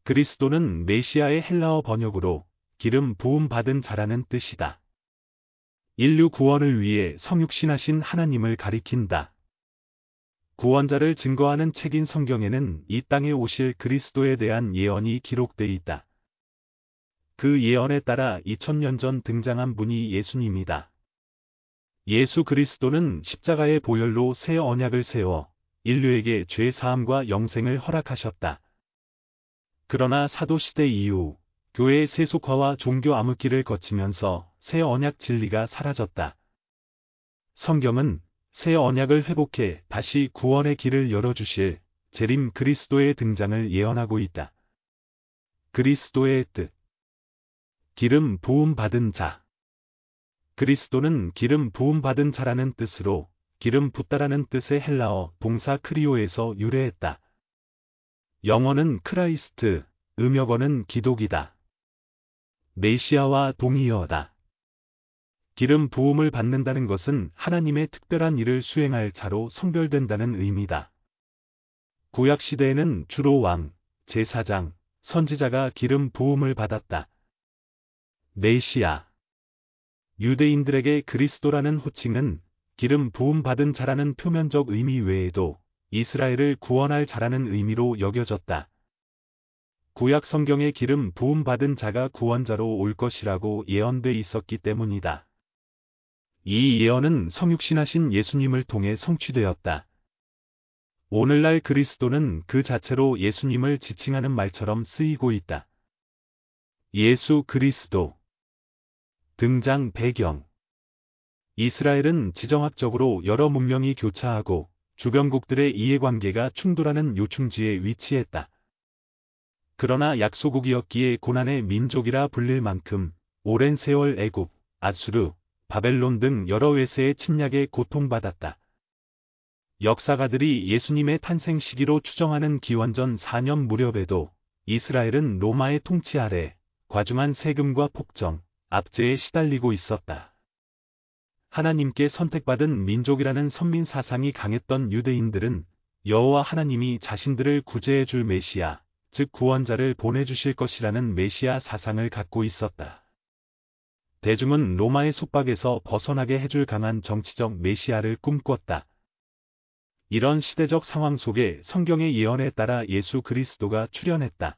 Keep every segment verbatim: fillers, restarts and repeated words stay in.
그리스도는 메시아의 헬라어 번역으로 기름 부음 받은 자라는 뜻이다. 인류 구원을 위해 성육신하신 하나님을 가리킨다. 구원자를 증거하는 책인 성경에는 이 땅에 오실 그리스도에 대한 예언이 기록돼 있다. 그 예언에 따라 이천 년 전 등장한 분이 예수님이다. 예수 그리스도는 십자가의 보혈로 새 언약을 세워 인류에게 죄 사함과 영생을 허락하셨다. 그러나 사도시대 이후 교회의 세속화와 종교 암흑기를 거치면서 새 언약 진리가 사라졌다. 성경은 새 언약을 회복해 다시 구원의 길을 열어주실 재림 그리스도의 등장을 예언하고 있다. 그리스도의 뜻. 기름 부음 받은 자. 그리스도는 기름 부음 받은 자라는 뜻으로 기름 붓다라는 뜻의 헬라어 동사 크리오에서 유래했다. 영어는 크라이스트, 음역어는 기독이다. 메시아와 동의어다. 기름 부음을 받는다는 것은 하나님의 특별한 일을 수행할 자로 성별된다는 의미다. 구약시대에는 주로 왕, 제사장, 선지자가 기름 부음을 받았다. 메시아. 유대인들에게 그리스도라는 호칭은 기름 부음 받은 자라는 표면적 의미 외에도 이스라엘을 구원할 자라는 의미로 여겨졌다. 구약 성경에 기름 부음 받은 자가 구원자로 올 것이라고 예언돼 있었기 때문이다. 이 예언은 성육신하신 예수님을 통해 성취되었다. 오늘날 그리스도는 그 자체로 예수님을 지칭하는 말처럼 쓰이고 있다. 예수 그리스도. 등장 배경. 이스라엘은 지정학적으로 여러 문명이 교차하고 주변국들의 이해관계가 충돌하는 요충지에 위치했다. 그러나 약소국이었기에 고난의 민족이라 불릴 만큼 오랜 세월 애굽, 아수르, 바벨론 등 여러 외세의 침략에 고통받았다. 역사가들이 예수님의 탄생 시기로 추정하는 기원전 사 년 무렵에도 이스라엘은 로마의 통치 아래 과중한 세금과 폭정, 압제에 시달리고 있었다. 하나님께 선택받은 민족이라는 선민 사상이 강했던 유대인들은 여호와 하나님이 자신들을 구제해 줄 메시아, 즉 구원자를 보내주실 것이라는 메시아 사상을 갖고 있었다. 대중은 로마의 속박에서 벗어나게 해줄 강한 정치적 메시아를 꿈꿨다. 이런 시대적 상황 속에 성경의 예언에 따라 예수 그리스도가 출현했다.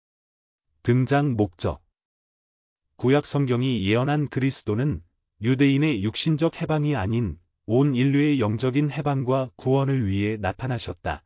등장 목적. 구약 성경이 예언한 그리스도는 유대인의 육신적 해방이 아닌 온 인류의 영적인 해방과 구원을 위해 나타나셨다.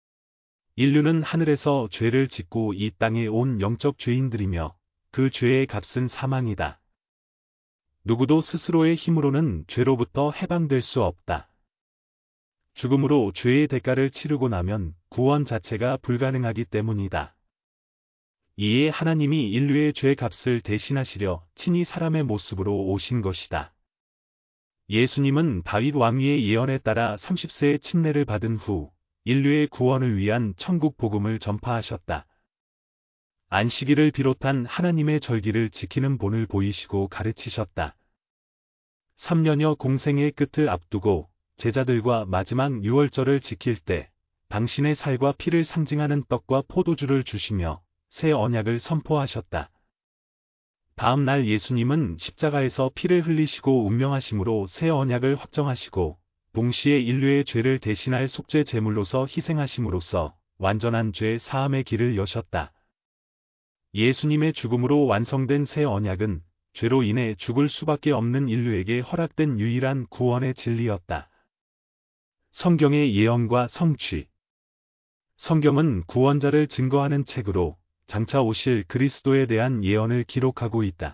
인류는 하늘에서 죄를 짓고 이 땅에 온 영적 죄인들이며 그 죄의 값은 사망이다. 누구도 스스로의 힘으로는 죄로부터 해방될 수 없다. 죽음으로 죄의 대가를 치르고 나면 구원 자체가 불가능하기 때문이다. 이에 하나님이 인류의 죄 값을 대신하시려 친히 사람의 모습으로 오신 것이다. 예수님은 다윗 왕위의 예언에 따라 삼십 세의 침례를 받은 후 인류의 구원을 위한 천국 복음을 전파하셨다. 안식일을 비롯한 하나님의 절기를 지키는 본을 보이시고 가르치셨다. 삼 년여 공생의 끝을 앞두고 제자들과 마지막 유월절을 지킬 때 당신의 살과 피를 상징하는 떡과 포도주를 주시며 새 언약을 선포하셨다. 다음 날 예수님은 십자가에서 피를 흘리시고 운명하심으로 새 언약을 확정하시고 동시에 인류의 죄를 대신할 속죄 제물로서 희생하심으로써 완전한 죄 사함의 길을 여셨다. 예수님의 죽음으로 완성된 새 언약은 죄로 인해 죽을 수밖에 없는 인류에게 허락된 유일한 구원의 진리였다. 성경의 예언과 성취. 성경은 구원자를 증거하는 책으로 장차 오실 그리스도에 대한 예언을 기록하고 있다.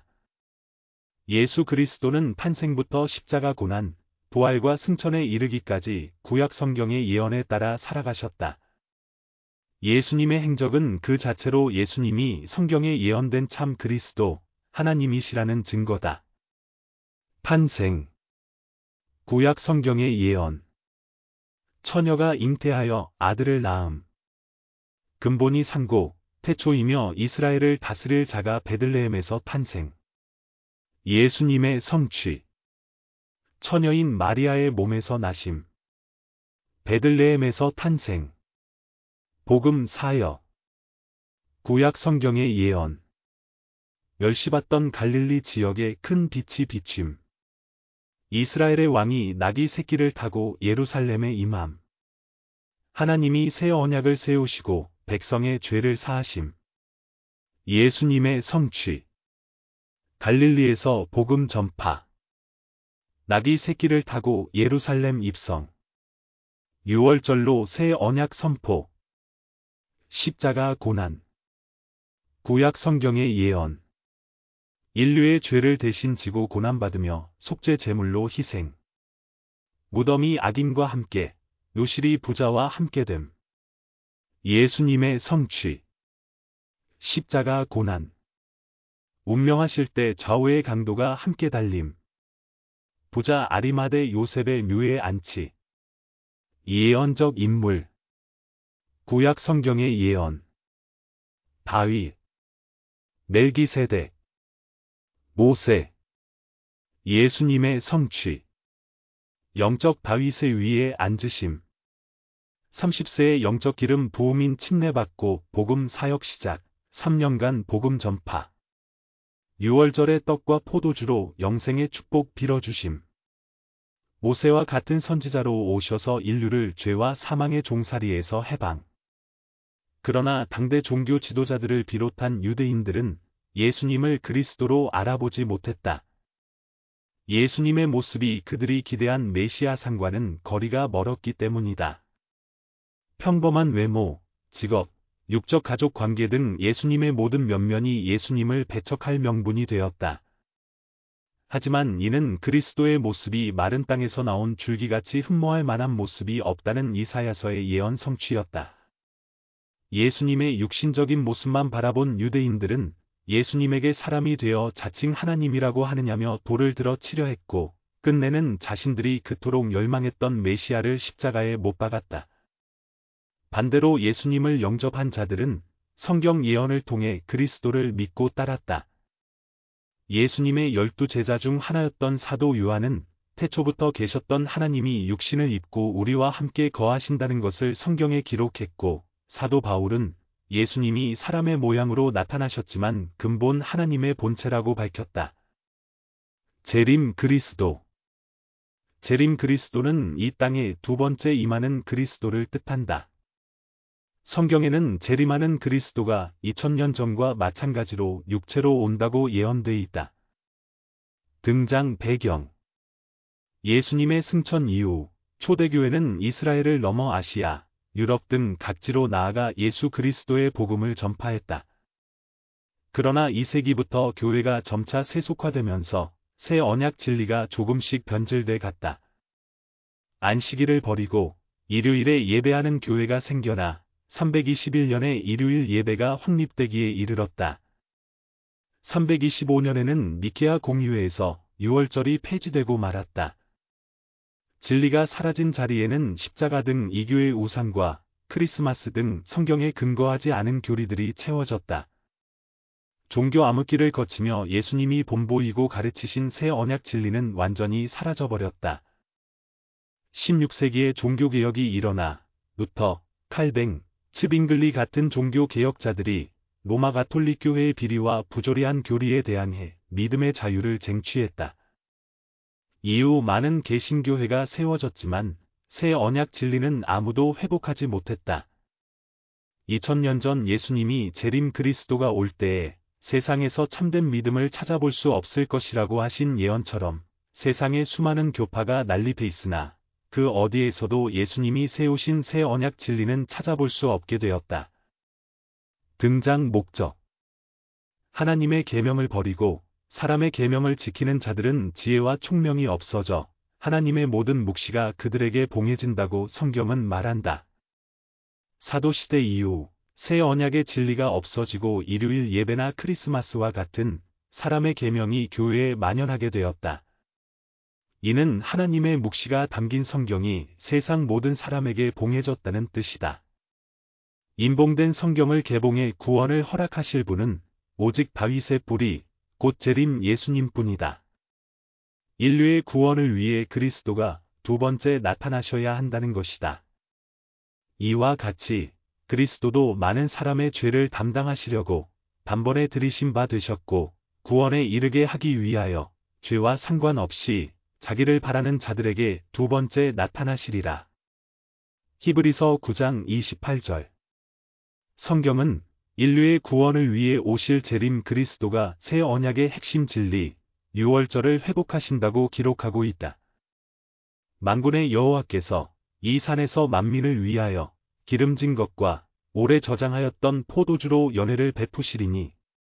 예수 그리스도는 탄생부터 십자가 고난, 부활과 승천에 이르기까지 구약 성경의 예언에 따라 살아가셨다. 예수님의 행적은 그 자체로 예수님이 성경에 예언된 참 그리스도, 하나님이시라는 증거다. 탄생. 구약 성경의 예언. 처녀가 잉태하여 아들을 낳음. 근본이 상고, 태초이며 이스라엘을 다스릴 자가 베들레헴에서 탄생. 예수님의 성취. 처녀인 마리아의 몸에서 나심. 베들레헴에서 탄생. 복음 사역. 구약 성경의 예언. 멸시받던 갈릴리 지역에 큰 빛이 비춤. 이스라엘의 왕이 나귀 새끼를 타고 예루살렘에 임함. 하나님이 새 언약을 세우시고 백성의 죄를 사하심. 예수님의 성취. 갈릴리에서 복음 전파. 나귀 새끼를 타고 예루살렘 입성. 유월절로 새 언약 선포. 십자가 고난. 구약 성경의 예언. 인류의 죄를 대신 지고 고난받으며 속죄 제물로 희생. 무덤이 악인과 함께, 요실이 부자와 함께됨. 예수님의 성취. 십자가 고난. 운명하실 때 좌우의 강도가 함께 달림. 부자 아리마대 요셉의 묘에 안치. 예언적 인물. 구약 성경의 예언. 다윗. 멜기세덱. 모세. 예수님의 성취. 영적 다윗의 위에 앉으심. 삼십 세의 영적 기름 부음인 침례받고 복음 사역 시작. 삼 년간 복음 전파. 유월절의 떡과 포도주로 영생의 축복 빌어주심. 모세와 같은 선지자로 오셔서 인류를 죄와 사망의 종살이에서 해방. 그러나 당대 종교 지도자들을 비롯한 유대인들은 예수님을 그리스도로 알아보지 못했다. 예수님의 모습이 그들이 기대한 메시아상과는 거리가 멀었기 때문이다. 평범한 외모, 직업, 육적 가족 관계 등 예수님의 모든 면면이 예수님을 배척할 명분이 되었다. 하지만 이는 그리스도의 모습이 마른 땅에서 나온 줄기같이 흠모할 만한 모습이 없다는 이사야서의 예언 성취였다. 예수님의 육신적인 모습만 바라본 유대인들은 예수님에게 사람이 되어 자칭 하나님이라고 하느냐며 돌을 들어 치려 했고, 끝내는 자신들이 그토록 열망했던 메시아를 십자가에 못 박았다. 반대로 예수님을 영접한 자들은 성경 예언을 통해 그리스도를 믿고 따랐다. 예수님의 열두 제자 중 하나였던 사도 요한은 태초부터 계셨던 하나님이 육신을 입고 우리와 함께 거하신다는 것을 성경에 기록했고, 사도 바울은 예수님이 사람의 모양으로 나타나셨지만 근본 하나님의 본체라고 밝혔다. 재림 그리스도. 재림 그리스도는 이 땅에 두 번째 임하는 그리스도를 뜻한다. 성경에는 재림하는 그리스도가 이천 년 전과 마찬가지로 육체로 온다고 예언돼 있다. 등장 배경. 예수님의 승천 이후 초대교회는 이스라엘을 넘어 아시아, 유럽 등 각지로 나아가 예수 그리스도의 복음을 전파했다. 그러나 이 세기부터 교회가 점차 세속화되면서 새 언약 진리가 조금씩 변질돼 갔다. 안식일을 버리고 일요일에 예배하는 교회가 생겨나 삼백이십일 년에 일요일 예배가 확립되기에 이르렀다. 삼백이십오 년에는 니케아 공의회에서 유월절이 폐지되고 말았다. 진리가 사라진 자리에는 십자가 등 이교의 우상과 크리스마스 등 성경에 근거하지 않은 교리들이 채워졌다. 종교 암흑기를 거치며 예수님이 본보이고 가르치신 새 언약 진리는 완전히 사라져버렸다. 십육 세기에 종교개혁이 일어나 루터, 칼뱅, 츠빙글리 같은 종교개혁자들이 로마 가톨릭 교회의 비리와 부조리한 교리에 대항해 믿음의 자유를 쟁취했다. 이후 많은 개신교회가 세워졌지만 새 언약 진리는 아무도 회복하지 못했다. 이천 년 전 예수님이 재림 그리스도가 올 때에 세상에서 참된 믿음을 찾아볼 수 없을 것이라고 하신 예언처럼 세상에 수많은 교파가 난립해 있으나 그 어디에서도 예수님이 세우신 새 언약 진리는 찾아볼 수 없게 되었다. 등장 목적. 하나님의 계명을 버리고 사람의 계명을 지키는 자들은 지혜와 총명이 없어져 하나님의 모든 묵시가 그들에게 봉해진다고 성경은 말한다. 사도시대 이후 새 언약의 진리가 없어지고 일요일 예배나 크리스마스와 같은 사람의 계명이 교회에 만연하게 되었다. 이는 하나님의 묵시가 담긴 성경이 세상 모든 사람에게 봉해졌다는 뜻이다. 인봉된 성경을 개봉해 구원을 허락하실 분은 오직 다윗의 뿌리, 곧 재림 예수님뿐이다. 인류의 구원을 위해 그리스도가 두 번째 나타나셔야 한다는 것이다. 이와 같이 그리스도도 많은 사람의 죄를 담당하시려고 단번에 들이신 바 되셨고 구원에 이르게 하기 위하여 죄와 상관없이 자기를 바라는 자들에게 두 번째 나타나시리라. 히브리서 구 장 이십팔 절. 성경은 인류의 구원을 위해 오실 재림 그리스도가 새 언약의 핵심 진리, 유월절을 회복하신다고 기록하고 있다. 만군의 여호와께서 이 산에서 만민을 위하여 기름진 것과 오래 저장하였던 포도주로 연회를 베푸시리니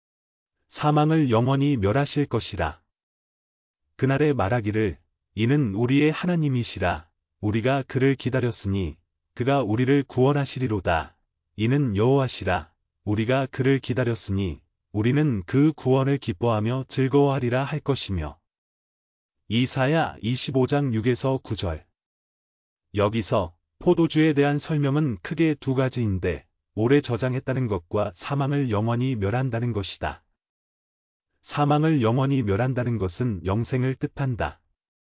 사망을 영원히 멸하실 것이라. 그날에 말하기를 이는 우리의 하나님이시라. 우리가 그를 기다렸으니 그가 우리를 구원하시리로다. 이는 여호와시라. 우리가 그를 기다렸으니 우리는 그 구원을 기뻐하며 즐거워하리라 할 것이며. 이사야 이십오 장 육에서 구 절. 여기서 포도주에 대한 설명은 크게 두 가지인데 오래 저장했다는 것과 사망을 영원히 멸한다는 것이다. 사망을 영원히 멸한다는 것은 영생을 뜻한다.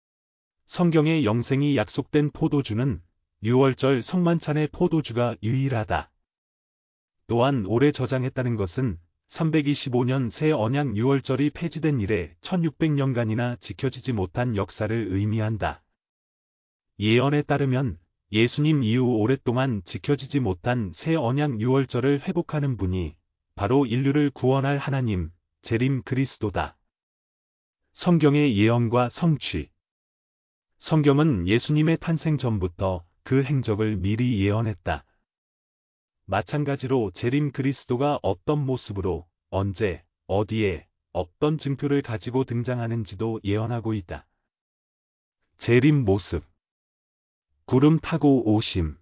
성경의 영생이 약속된 포도주는 유월절 성만찬의 포도주가 유일하다. 또한 오래 저장했다는 것은 삼백이십오 년 새 언약 유월절이 폐지된 이래 천육백 년간이나 지켜지지 못한 역사를 의미한다. 예언에 따르면 예수님 이후 오랫동안 지켜지지 못한 새 언약 유월절을 회복하는 분이 바로 인류를 구원할 하나님, 재림 그리스도다. 성경의 예언과 성취. 성경은 예수님의 탄생 전부터 그 행적을 미리 예언했다. 마찬가지로 재림 그리스도가 어떤 모습으로, 언제, 어디에, 어떤 증표를 가지고 등장하는지도 예언하고 있다. 재림 모습. 구름 타고 오심.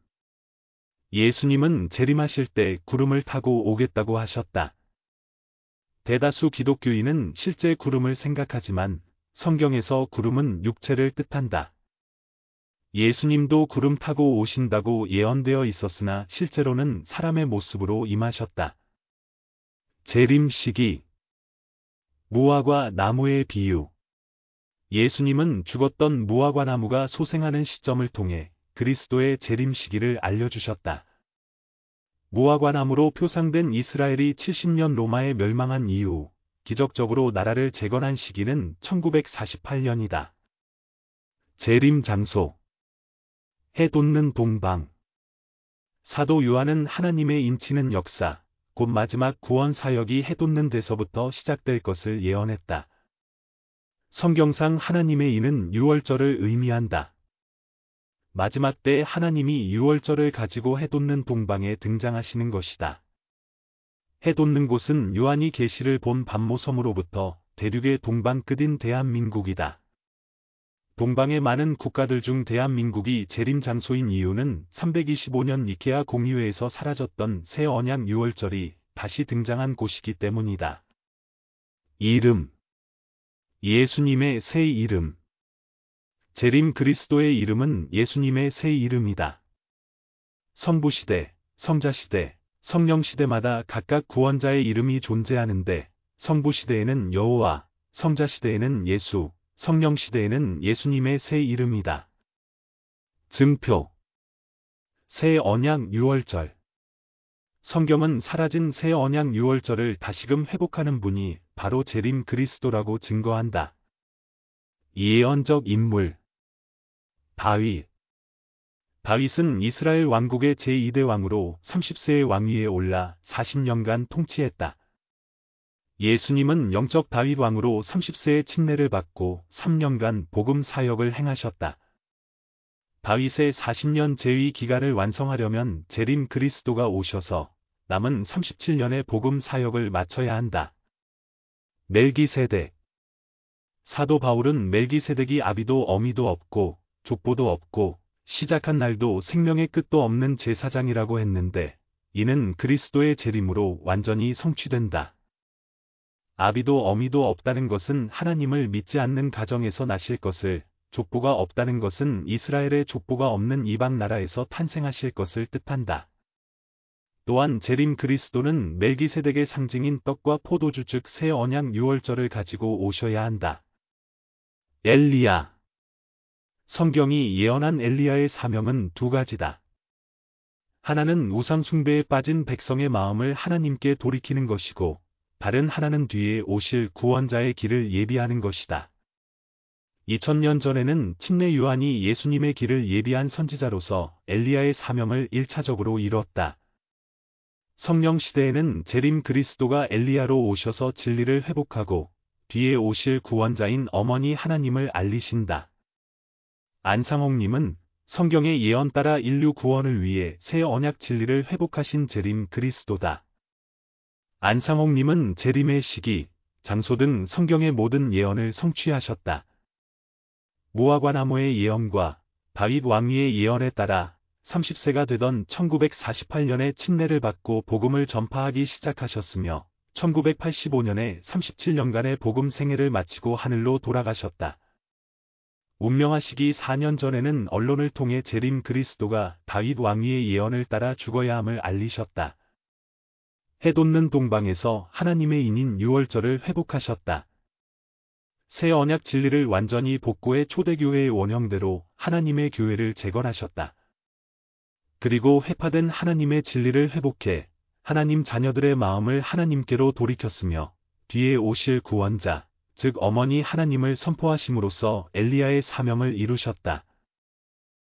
예수님은 재림하실 때 구름을 타고 오겠다고 하셨다. 대다수 기독교인은 실제 구름을 생각하지만 성경에서 구름은 육체를 뜻한다. 예수님도 구름 타고 오신다고 예언되어 있었으나 실제로는 사람의 모습으로 임하셨다. 재림 시기. 무화과 나무의 비유. 예수님은 죽었던 무화과 나무가 소생하는 시점을 통해 그리스도의 재림 시기를 알려주셨다. 무화과 나무로 표상된 이스라엘이 칠십 년 로마에 멸망한 이후 기적적으로 나라를 재건한 시기는 천구백사십팔 년이다. 재림 장소. 해 돋는 동방. 사도 요한은 하나님의 인치는 역사, 곧 마지막 구원 사역이 해 돋는 데서부터 시작될 것을 예언했다. 성경상 하나님의 인은 유월절을 의미한다. 마지막 때 하나님이 유월절을 가지고 해 돋는 동방에 등장하시는 것이다. 해 돋는 곳은 요한이 계시를 본 반모섬으로부터 대륙의 동방 끝인 대한민국이다. 동방의 많은 국가들 중 대한민국이 재림 장소인 이유는 삼백이십오 년 니케아 공의회에서 사라졌던 새 언약 유월절이 다시 등장한 곳이기 때문이다. 이름. 예수님의 새 이름. 재림 그리스도의 이름은 예수님의 새 이름이다. 성부시대, 성자시대, 성령시대마다 각각 구원자의 이름이 존재하는데 성부시대에는 여호와, 성자시대에는 예수, 성령시대에는 예수님의 새 이름이다. 증표. 새 언약 유월절. 성경은 사라진 새 언약 유월절을 다시금 회복하는 분이 바로 재림 그리스도라고 증거한다. 예언적 인물. 다윗. 다윗은 이스라엘 왕국의 제이 대 왕으로 삼십 세의 왕위에 올라 사십 년간 통치했다. 예수님은 영적 다윗 왕으로 삼십 세의 칙례를 받고 삼 년간 복음 사역을 행하셨다. 다윗의 사십 년 재위 기간을 완성하려면 재림 그리스도가 오셔서 남은 삼십칠 년의 복음 사역을 마쳐야 한다. 멜기세덱. 사도 바울은 멜기세덱이 아비도 어미도 없고 족보도 없고 시작한 날도 생명의 끝도 없는 제사장이라고 했는데 이는 그리스도의 재림으로 완전히 성취된다. 아비도 어미도 없다는 것은 하나님을 믿지 않는 가정에서 나실 것을, 족보가 없다는 것은 이스라엘의 족보가 없는 이방 나라에서 탄생하실 것을 뜻한다. 또한 재림 그리스도는 멜기세덱의 상징인 떡과 포도주 즉 새 언약 유월절을 가지고 오셔야 한다. 엘리야. 성경이 예언한 엘리야의 사명은 두 가지다. 하나는 우상 숭배에 빠진 백성의 마음을 하나님께 돌이키는 것이고, 다른 하나는 뒤에 오실 구원자의 길을 예비하는 것이다. 이천 년 전에는 침례 요한이 예수님의 길을 예비한 선지자로서 엘리야의 사명을 일차적으로 이뤘다. 성령 시대에는 재림 그리스도가 엘리야로 오셔서 진리를 회복하고 뒤에 오실 구원자인 어머니 하나님을 알리신다. 안상홍님은 성경의 예언 따라 인류 구원을 위해 새 언약 진리를 회복하신 재림 그리스도다. 안상홍님은 재림의 시기, 장소 등 성경의 모든 예언을 성취하셨다. 무화과나무의 예언과 다윗 왕위의 예언에 따라 삼십 세가 되던 천구백사십팔 년에 침례를 받고 복음을 전파하기 시작하셨으며 천구백팔십오 년에 삼십칠 년간의 복음 생애를 마치고 하늘로 돌아가셨다. 운명하시기 사 년 전에는 언론을 통해 재림 그리스도가 다윗 왕위의 예언을 따라 죽어야 함을 알리셨다. 해 돋는 동방에서 하나님의 인인 유월절을 회복하셨다. 새 언약 진리를 완전히 복구해 초대교회의 원형대로 하나님의 교회를 재건하셨다. 그리고 회파된 하나님의 진리를 회복해 하나님 자녀들의 마음을 하나님께로 돌이켰으며 뒤에 오실 구원자, 즉 어머니 하나님을 선포하심으로써 엘리야의 사명을 이루셨다.